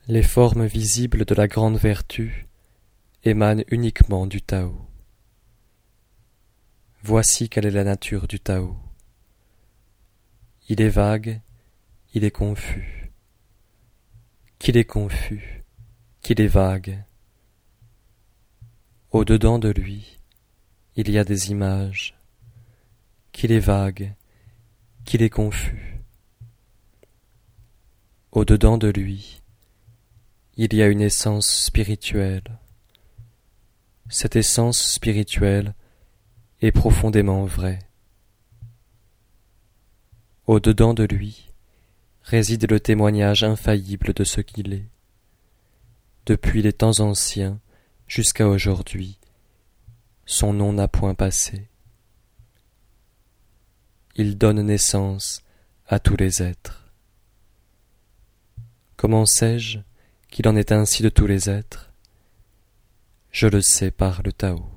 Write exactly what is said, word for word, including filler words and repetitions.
Les formes visibles de la grande vertu émanent uniquement du Tao. Voici quelle est la nature du Tao. Il est vague, il est confus. Qu'il est confus, qu'il est vague. Au-dedans de lui, il y a des images. Qu'il est vague, qu'il est confus. Au-dedans de lui, il y a une essence spirituelle. Cette essence spirituelle est profondément vraie. Au-dedans de lui réside le témoignage infaillible de ce qu'il est. Depuis les temps anciens jusqu'à aujourd'hui, son nom n'a point passé. Il donne naissance à tous les êtres. Comment sais-je qu'il en est ainsi de tous les êtres ? Je le sais par le Tao.